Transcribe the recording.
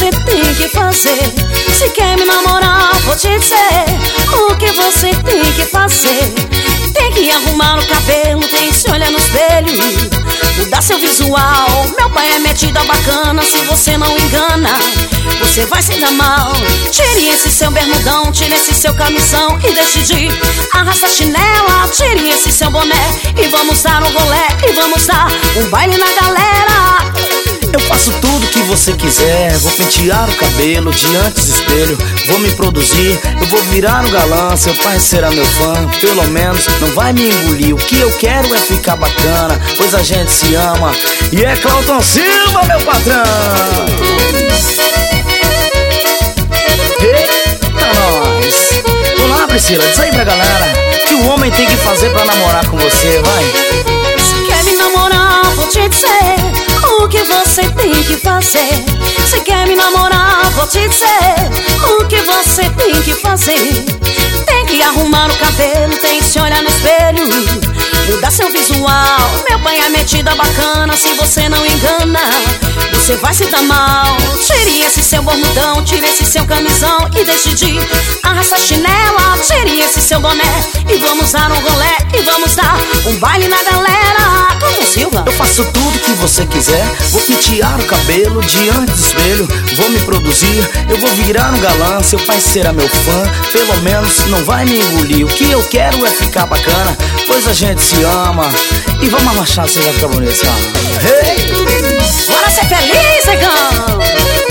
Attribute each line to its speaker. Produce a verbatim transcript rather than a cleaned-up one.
Speaker 1: você tem que fazer. Se quer me namorar, vou te dizer o que você tem que fazer. Tem que arrumar o cabelo, tem que se olhar no espelho, mudar seu visual. Meu pai é metido a bacana, se você não engana, você vai se dar mal. Tire esse seu bermudão, tire esse seu camisão e deixe de arrastar chinela. Tire esse seu boné e vamos dar um rolé, e vamos dar um baile na galera.
Speaker 2: Eu faço tudo que você quiser. Vou pentear o cabelo diante do espelho, vou me produzir, eu vou virar um galã. Seu pai será meu fã, pelo menos não vai me engolir. O que eu quero é ficar bacana, pois a gente se ama. E é Clauton Silva, meu patrão. Eita nós. Olá, Priscila, diz aí pra galera que o homem tem que fazer pra namorar com você, vai.
Speaker 1: Se quer me namorar, vou te dizer o que você tem que fazer. Se quer me namorar, vou te dizer o que você tem que fazer. Tem que arrumar o cabelo, tem que se olhar no espelho, mudar seu visual. Meu pai é metida bacana, se você não engana, você vai se dar mal. Tire esse seu bermudão, tire esse seu camisão e deixe de arrastar chinela. Tire esse seu boné e vamos dar um rolé, e vamos dar um baile na galera. Clauton Silva.
Speaker 2: Eu faço tudo que você quiser. Vou pentear o cabelo diante do espelho, vou me produzir, eu vou virar um galã. Seu pai será meu fã, pelo menos não vai me engolir. O que eu quero é ficar bacana, pois a gente se ama. E vamos abaixar, você vai ficar bonito, assim, ó. Hey!
Speaker 1: Bora ser feliz, negão!